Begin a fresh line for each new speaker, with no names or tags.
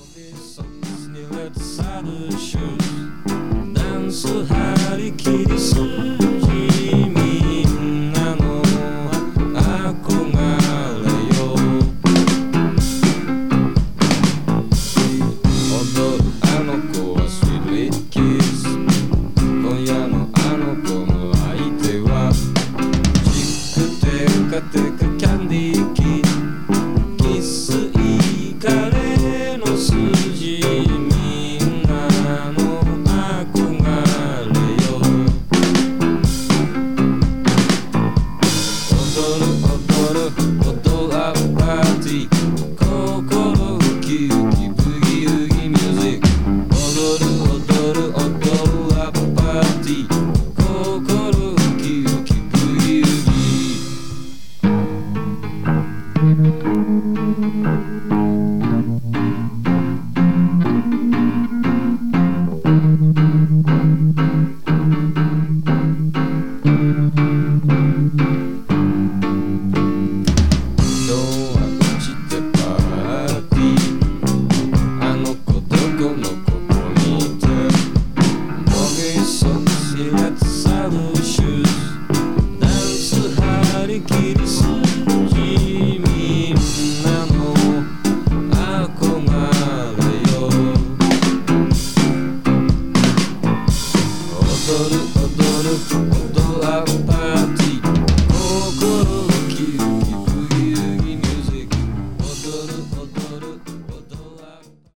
ダンス張り切り筋みんなの憧れよ踊るあの子はスイートキス今夜のあの子の相手はチクテカテカキャンディーキスイカレのス